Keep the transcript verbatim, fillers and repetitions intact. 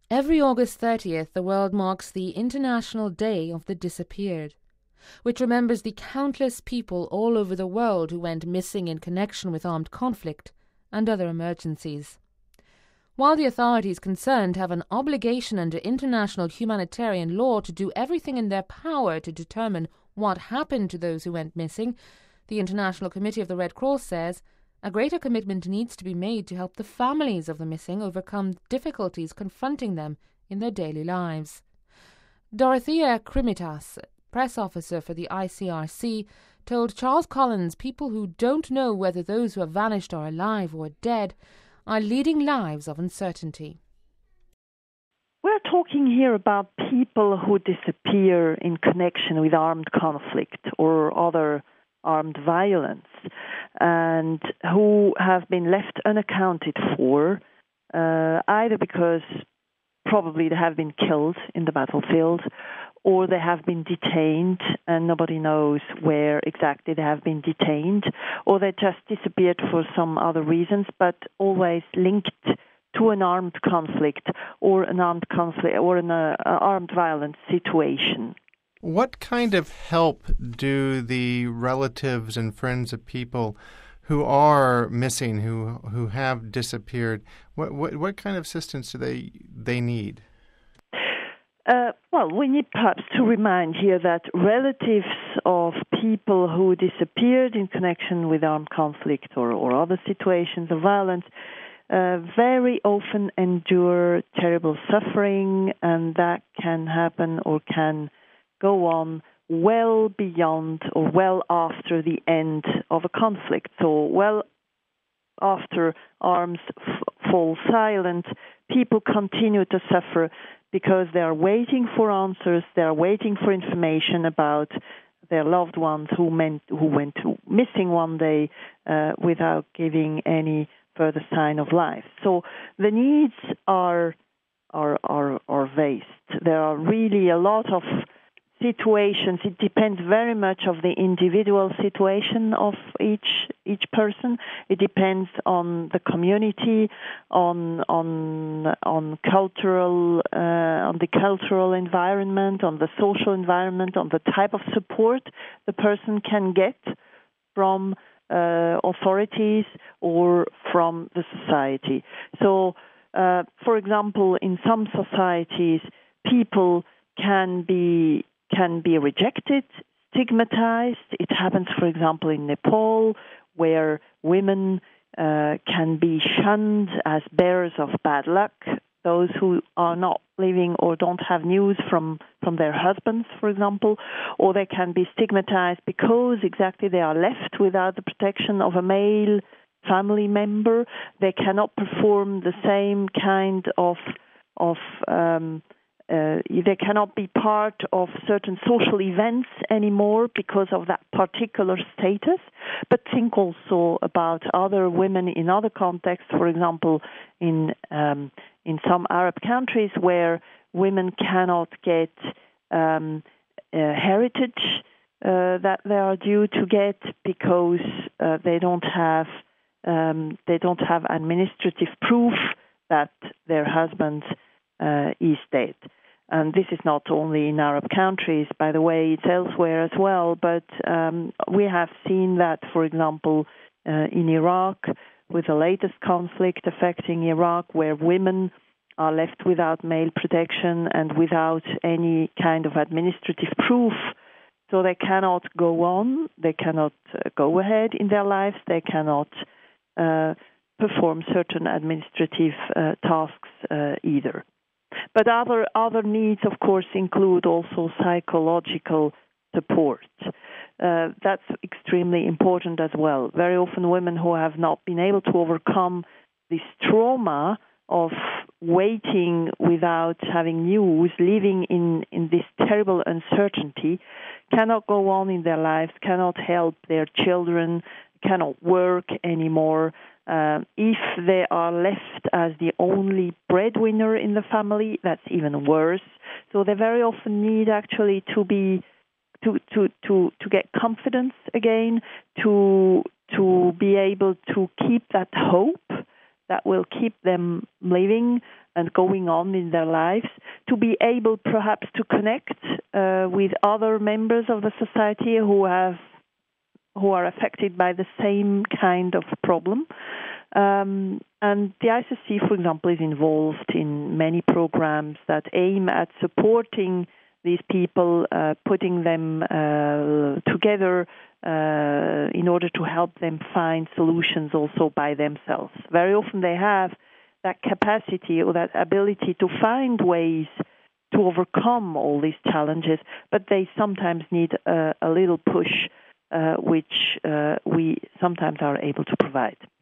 Every August thirtieth, the world marks the International Day of the Disappeared, which remembers the countless people all over the world who went missing in connection with armed conflict and other emergencies. While the authorities concerned have an obligation under international humanitarian law to do everything in their power to determine what happened to those who went missing, the International Committee of the Red Cross says a greater commitment needs to be made to help the families of the missing overcome difficulties confronting them in their daily lives. Dorothea Krimitas, press officer for the I C R C, told Charles Collins people who don't know whether those who have vanished are alive or dead are leading lives of uncertainty. We're talking here about people who disappear in connection with armed conflict or other armed violence, and who have been left unaccounted for, uh, either because probably they have been killed in the battlefield, or they have been detained and nobody knows where exactly they have been detained, or they just disappeared for some other reasons, but always linked to an armed conflict or an armed conflict or an uh, armed violence situation. What kind of help do the relatives and friends of people who are missing, who who have disappeared, what what, what kind of assistance do they they need? Uh, well, we need perhaps to remind here that relatives of people who disappeared in connection with armed conflict or, or other situations of violence uh, very often endure terrible suffering, and that can happen or can go on well beyond or well after the end of a conflict. So well after arms f- fall silent, people continue to suffer because they are waiting for answers, they are waiting for information about their loved ones who meant who went missing one day uh, without giving any further sign of life. So the needs are are are, are vast. There are really a lot of situations. It depends very much of the individual situation of each each person. It depends on the community, on on on cultural uh, on the cultural environment, on the social environment, on the type of support the person can get from uh, authorities or from the society. So, uh, for example, in some societies, people can be can be rejected, stigmatized. It happens, for example, in Nepal, where women uh, can be shunned as bearers of bad luck, those who are not living or don't have news from, from their husbands, for example, or they can be stigmatized because exactly they are left without the protection of a male family member. They cannot perform the same kind of of um, Uh, they cannot be part of certain social events anymore because of that particular status. But think also about other women in other contexts, for example, in um, in some Arab countries where women cannot get um, uh, heritage uh, that they are due to get because uh, they don't have um, they don't have administrative proof that their husband Uh, is dead. And this is not only in Arab countries, by the way, it's elsewhere as well, but um, we have seen that, for example, uh, in Iraq, with the latest conflict affecting Iraq, where women are left without male protection and without any kind of administrative proof, so they cannot go on, they cannot uh, go ahead in their lives, they cannot uh, perform certain administrative uh, tasks uh, either. But other other needs, of course, include also psychological support. Uh, that's extremely important as well. Very often women who have not been able to overcome this trauma of waiting without having news, living in, in this terrible uncertainty, cannot go on in their lives, cannot help their children, cannot work anymore. Um, if they are left as the only breadwinner in the family, that's even worse. So they very often need actually to be to to to, to get confidence again, to to be able to keep that hope that will keep them living and going on in their lives, to be able perhaps to connect uh, with other members of the society who have who are affected by the same kind of problem. Um, and the I C C, for example, is involved in many programs that aim at supporting these people, uh, putting them uh, together uh, in order to help them find solutions also by themselves. Very often they have that capacity or that ability to find ways to overcome all these challenges, but they sometimes need a, a little push, uh, which uh, we sometimes are able to provide.